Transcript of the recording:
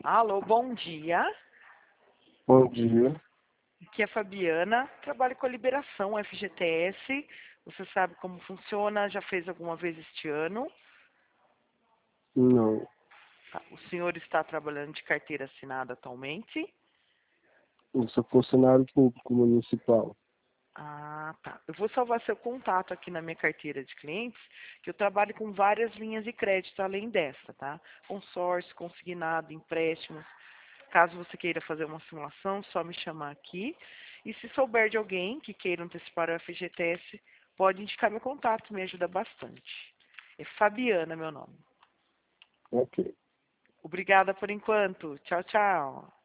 Alô, bom dia. Bom dia. Aqui é a Fabiana, trabalho com a liberação FGTS. Você sabe como funciona? Já fez alguma vez este ano? Não, Tá. O senhor está trabalhando de carteira assinada atualmente? eu sou funcionário público municipal. Ah, tá. Eu vou salvar seu contato aqui na minha carteira de clientes, que eu trabalho com várias linhas de crédito além dessa, tá? Consórcio, consignado, empréstimos. Caso você queira fazer uma simulação, só me chamar aqui. E se souber de alguém que queira antecipar o FGTS, pode indicar meu contato, me ajuda bastante. É Fabiana, meu nome. Ok. Obrigada por enquanto. Tchau, tchau.